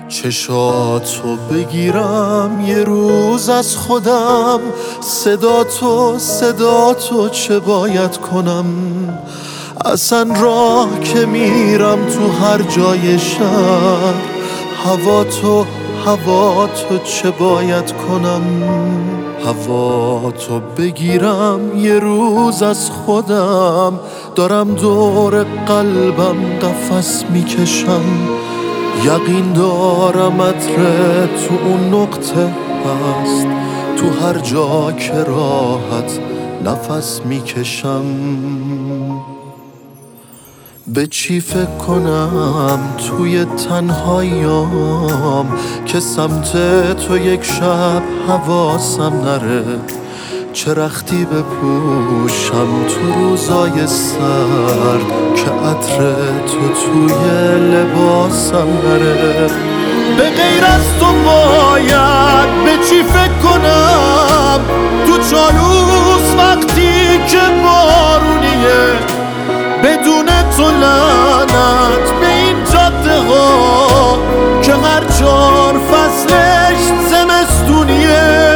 چشاتو بگیرم یه روز از خودم، صداتو چه باید کنم؟ اصلا راه که میرم تو هر جای شهر، هواتو چه باید کنم؟ هواتو بگیرم یه روز از خودم، دارم دور قلبم قفس میکشم، یقین دارم عطر تو اون نقطه هست، تو هر جا که راحت نفس میکشم. به چی فکر کنم توی تنهاییام که سمت تو یک شب حواسم نره؟ چه رختی بپوشم تو روزای سرد که عطر تو توی لباسم نره؟ به غیر از تو باید به چی فکر کنم تو چالوس وقتی که بارونیه؟ بدون تو لعنت به این جاده ها که هر 4 فصلش زمستونیه.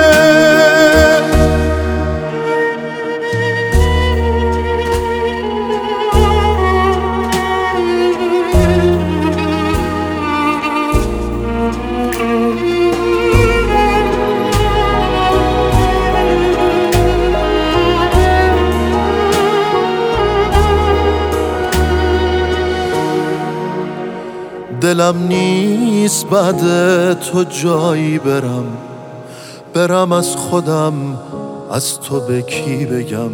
دلم نیست بعد تو جایی برم از خودم، از تو به کی بگم؟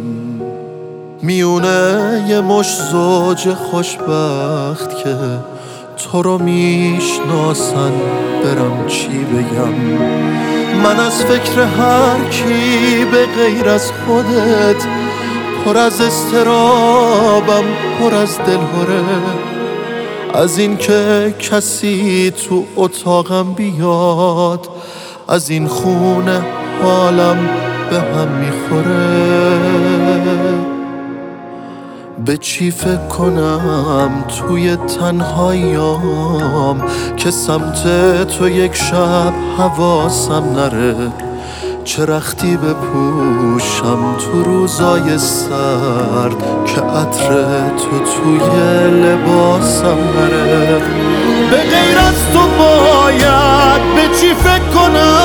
میونه یه مش زوج خوشبخت که تو رو میشناسن، برم چی بگم؟ من از فکر هر کی به غیر از خودت پر از اضطرابم، پر از دلهره، از این که کسی تو اتاقم بیاد، از این خونه حالم به هم میخوره. به چی فکر کنم توی تنهاییام که سمت تو یک شب حواسم نره؟ چه رختی بپوشم تو روزای سرد که عطر تو توی لباسم نره؟ به غیر از تو باید به چی فکر کنم